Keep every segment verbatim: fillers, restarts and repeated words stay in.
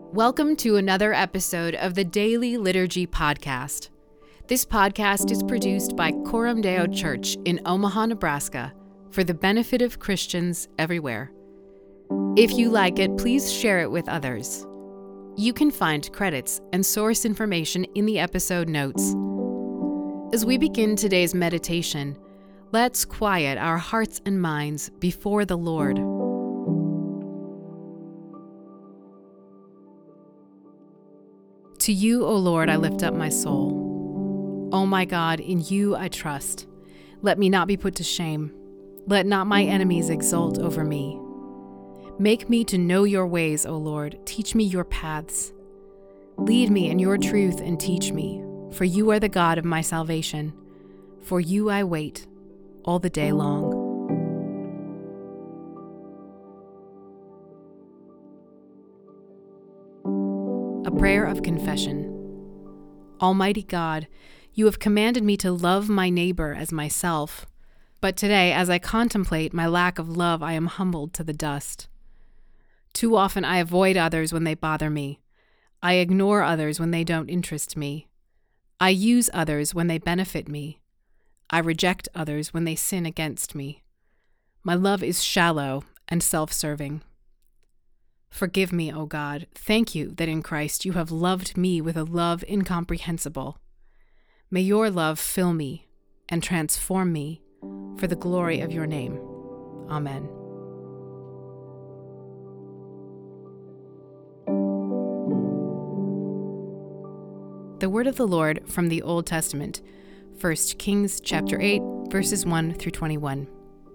Welcome to another episode of the Daily Liturgy Podcast. This podcast is produced by Coram Deo Church in Omaha, Nebraska, for the benefit of Christians everywhere. If you like it, please share it with others. You can find credits and source information in the episode notes. As we begin today's meditation, let's quiet our hearts and minds before the Lord. To you, O Lord, I lift up my soul. O my God, in you I trust. Let me not be put to shame. Let not my enemies exult over me. Make me to know your ways, O Lord. Teach me your paths. Lead me in your truth and teach me, for you are the God of my salvation. For you I wait all the day long. A prayer of confession. Almighty God, you have commanded me to love my neighbor as myself. But today, as I contemplate my lack of love, I am humbled to the dust. Too often I avoid others when they bother me. I ignore others when they don't interest me. I use others when they benefit me. I reject others when they sin against me. My love is shallow and self-serving. Forgive me, O God. Thank you that in Christ you have loved me with a love incomprehensible. May your love fill me and transform me for the glory of your name. Amen. The word of the Lord from the Old Testament, First Kings chapter eight, verses one through twenty-one.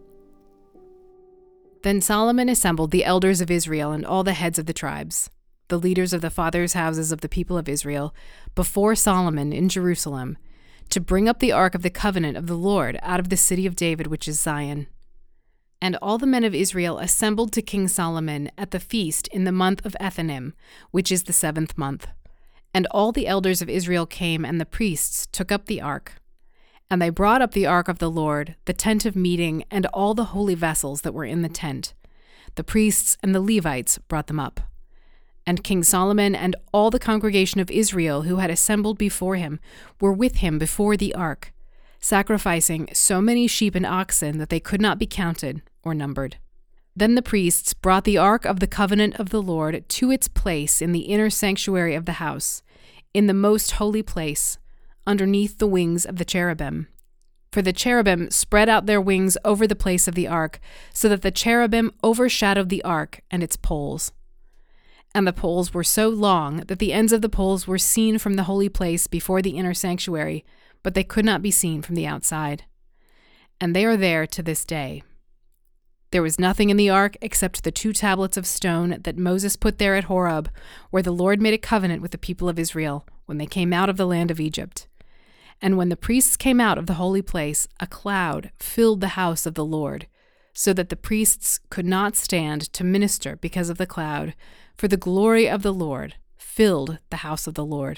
Then Solomon assembled the elders of Israel and all the heads of the tribes, the leaders of the fathers' houses of the people of Israel, before Solomon in Jerusalem, to bring up the ark of the covenant of the Lord out of the city of David, which is Zion. And all the men of Israel assembled to King Solomon at the feast in the month of Ethanim, which is the seventh month. And all the elders of Israel came, and the priests took up the ark. And they brought up the ark of the Lord, the tent of meeting, and all the holy vessels that were in the tent. The priests and the Levites brought them up. And King Solomon and all the congregation of Israel who had assembled before him were with him before the ark, sacrificing so many sheep and oxen that they could not be counted or numbered. Then the priests brought the ark of the covenant of the Lord to its place in the inner sanctuary of the house, in the most holy place, underneath the wings of the cherubim. For the cherubim spread out their wings over the place of the ark, so that the cherubim overshadowed the ark and its poles. And the poles were so long that the ends of the poles were seen from the holy place before the inner sanctuary, but they could not be seen from the outside. And they are there to this day. There was nothing in the ark except the two tablets of stone that Moses put there at Horeb, where the Lord made a covenant with the people of Israel when they came out of the land of Egypt. And when the priests came out of the holy place, a cloud filled the house of the Lord, so that the priests could not stand to minister because of the cloud, for the glory of the Lord filled the house of the Lord.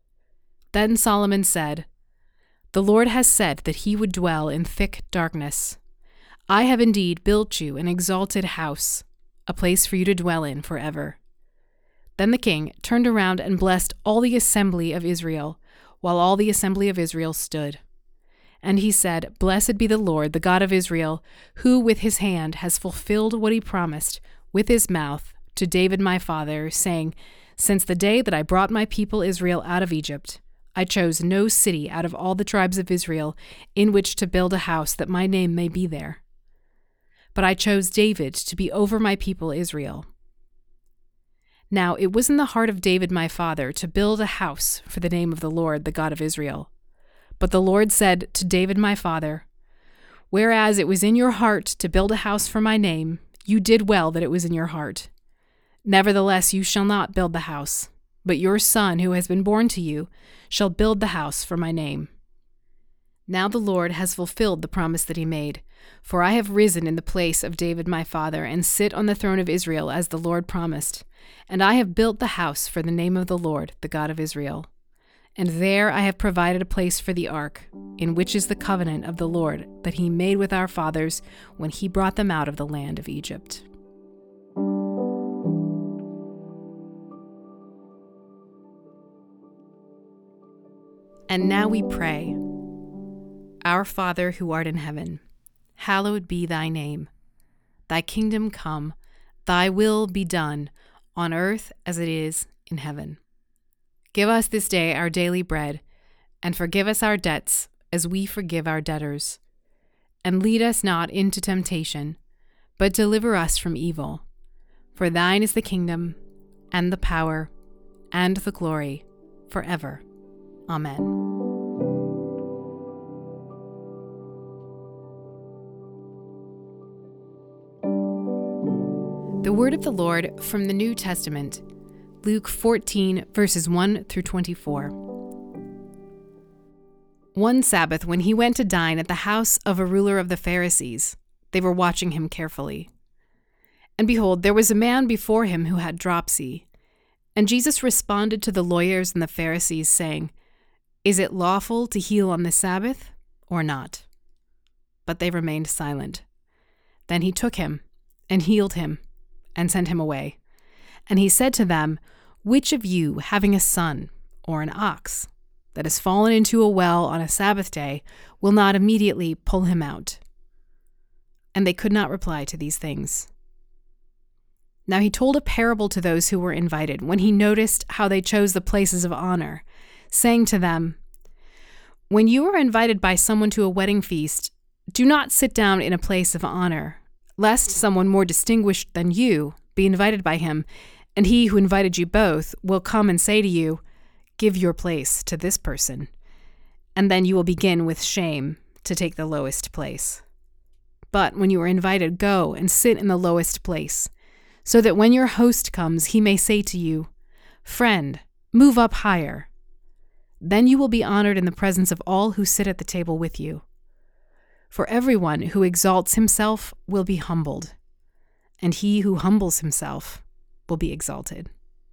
Then Solomon said, "The Lord has said that he would dwell in thick darkness. I have indeed built you an exalted house, a place for you to dwell in forever." Then the king turned around and blessed all the assembly of Israel, while all the assembly of Israel stood. And he said, "Blessed be the Lord, the God of Israel, who with his hand has fulfilled what he promised with his mouth to David my father, saying, Since the day that I brought my people Israel out of Egypt, I chose no city out of all the tribes of Israel in which to build a house that my name may be there. But I chose David to be over my people Israel. Now it was in the heart of David my father to build a house for the name of the Lord, the God of Israel. But the Lord said to David my father, Whereas it was in your heart to build a house for my name, you did well that it was in your heart. Nevertheless you shall not build the house, but your son who has been born to you shall build the house for my name. Now the Lord has fulfilled the promise that he made, for I have risen in the place of David my father, and sit on the throne of Israel as the Lord promised, and I have built the house for the name of the Lord, the God of Israel. And there I have provided a place for the ark, in which is the covenant of the Lord that he made with our fathers when he brought them out of the land of Egypt. And now we pray. Our Father who art in heaven, hallowed be thy name. Thy kingdom come, thy will be done, on earth as it is in heaven. Give us this day our daily bread, and forgive us our debts as we forgive our debtors. And lead us not into temptation, but deliver us from evil. For thine is the kingdom, and the power, and the glory, forever. Amen. The word of the Lord from the New Testament, Luke fourteen, verses one through twenty-four. One Sabbath, when he went to dine at the house of a ruler of the Pharisees, they were watching him carefully. And behold, there was a man before him who had dropsy. And Jesus responded to the lawyers and the Pharisees, saying, Is it lawful to heal on the Sabbath or not? But they remained silent. Then he took him and healed him and sent him away. And he said to them, Which of you, having a son or an ox that has fallen into a well on a Sabbath day, will not immediately pull him out? And they could not reply to these things. Now he told a parable to those who were invited, when he noticed how they chose the places of honor, saying to them, When you are invited by someone to a wedding feast, do not sit down in a place of honor, lest someone more distinguished than you be invited by him, and he who invited you both will come and say to you, Give your place to this person. And then you will begin with shame to take the lowest place. But when you are invited, go and sit in the lowest place, so that when your host comes, he may say to you, Friend, move up higher. Then you will be honored in the presence of all who sit at the table with you. For everyone who exalts himself will be humbled, and he who humbles himself will be exalted.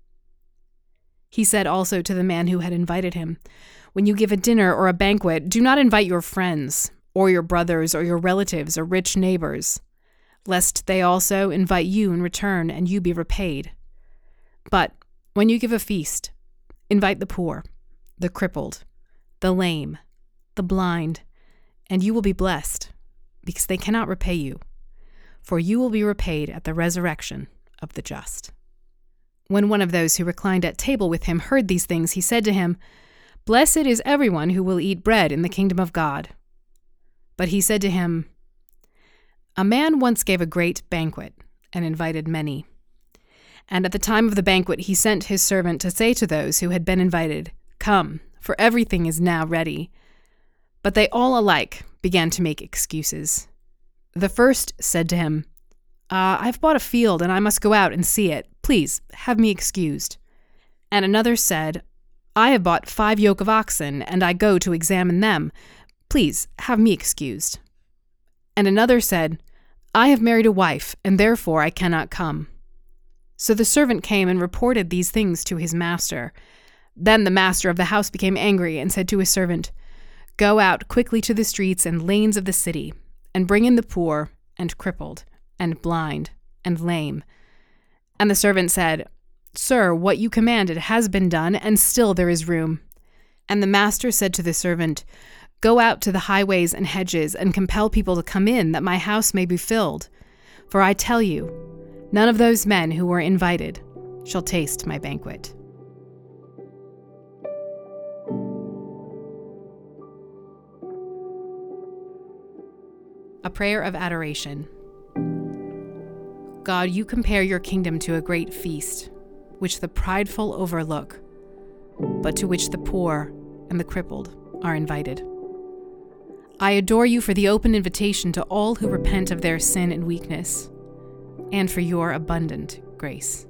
He said also to the man who had invited him, When you give a dinner or a banquet, do not invite your friends, or your brothers, or your relatives, or rich neighbors, lest they also invite you in return and you be repaid. But when you give a feast, invite the poor, the crippled, the lame, the blind, and you will be blessed, because they cannot repay you, for you will be repaid at the resurrection of the just. When one of those who reclined at table with him heard these things, he said to him, Blessed is everyone who will eat bread in the kingdom of God. But he said to him, A man once gave a great banquet and invited many. And at the time of the banquet he sent his servant to say to those who had been invited, Come, for everything is now ready. But they all alike began to make excuses. The first said to him, uh, I've bought a field and I must go out and see it. Please, have me excused. And another said, I have bought five yoke of oxen and I go to examine them. Please, have me excused. And another said, I have married a wife, and therefore I cannot come. So the servant came and reported these things to his master. Then the master of the house became angry and said to his servant, Go out quickly to the streets and lanes of the city, and bring in the poor, and crippled, and blind, and lame. And the servant said, Sir, what you commanded has been done, and still there is room. And the master said to the servant, Go out to the highways and hedges, and compel people to come in, that my house may be filled. For I tell you, none of those men who were invited shall taste my banquet. A prayer of adoration. God, you compare your kingdom to a great feast, which the prideful overlook, but to which the poor and the crippled are invited. I adore you for the open invitation to all who repent of their sin and weakness, and for your abundant grace.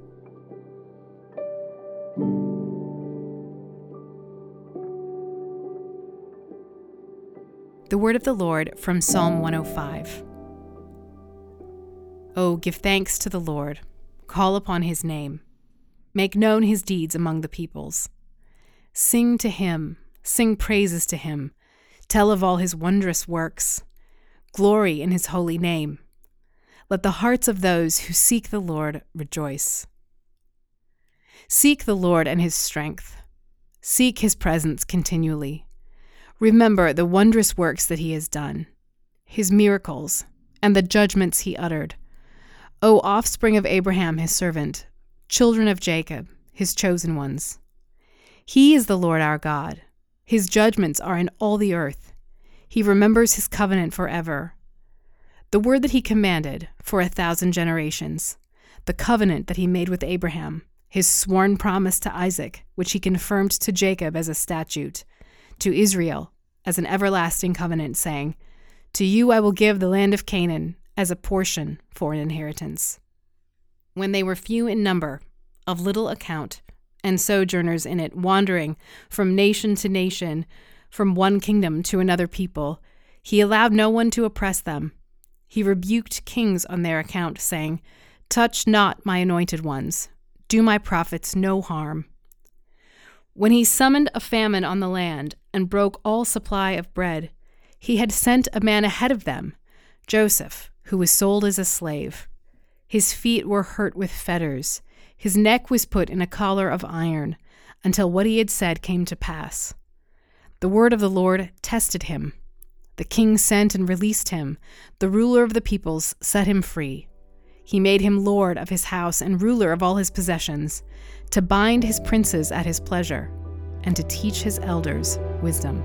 The word of the Lord from Psalm one oh five. Oh, give thanks to the Lord, call upon his name, make known his deeds among the peoples. Sing to him, sing praises to him, tell of all his wondrous works, glory in his holy name. Let the hearts of those who seek the Lord rejoice. Seek the Lord and his strength. Seek his presence continually. Remember the wondrous works that he has done, his miracles, and the judgments he uttered. O offspring of Abraham, his servant, children of Jacob, his chosen ones. He is the Lord our God. His judgments are in all the earth. He remembers his covenant forever. The word that he commanded for a thousand generations, the covenant that he made with Abraham, his sworn promise to Isaac, which he confirmed to Jacob as a statute, to Israel as an everlasting covenant, saying, "To you I will give the land of Canaan as a portion for an inheritance." When they were few in number, of little account, and sojourners in it, wandering from nation to nation, from one kingdom to another people, he allowed no one to oppress them. He rebuked kings on their account, saying, "Touch not my anointed ones. Do my prophets no harm." When he summoned a famine on the land and broke all supply of bread, he had sent a man ahead of them, Joseph, who was sold as a slave. His feet were hurt with fetters. His neck was put in a collar of iron, until what he had said came to pass. The word of the Lord tested him. The king sent and released him. The ruler of the peoples set him free. He made him lord of his house and ruler of all his possessions, to bind his princes at his pleasure, and to teach his elders wisdom.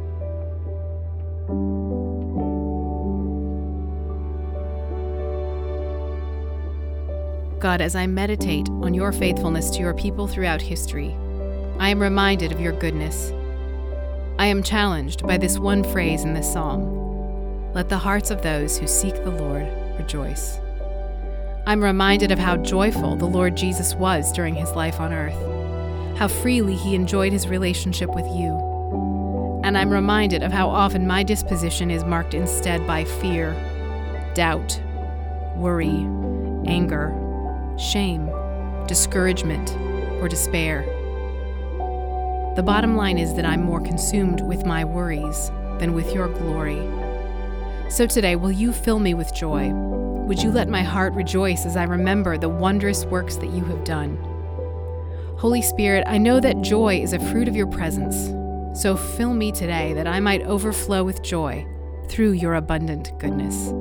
God, as I meditate on your faithfulness to your people throughout history, I am reminded of your goodness. I am challenged by this one phrase in this psalm: "Let the hearts of those who seek the Lord rejoice." I'm reminded of how joyful the Lord Jesus was during his life on earth, how freely he enjoyed his relationship with you. And I'm reminded of how often my disposition is marked instead by fear, doubt, worry, anger, shame, discouragement, or despair. The bottom line is that I'm more consumed with my worries than with your glory. So today, will you fill me with joy? Would you let my heart rejoice as I remember the wondrous works that you have done? Holy Spirit, I know that joy is a fruit of your presence, so fill me today that I might overflow with joy through your abundant goodness.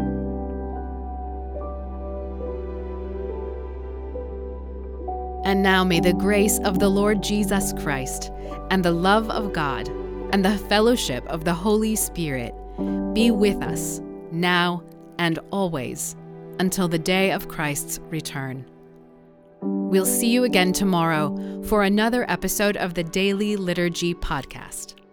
And now may the grace of the Lord Jesus Christ, and the love of God, and the fellowship of the Holy Spirit be with us, now and always, until the day of Christ's return. We'll see you again tomorrow for another episode of the Daily Liturgy Podcast.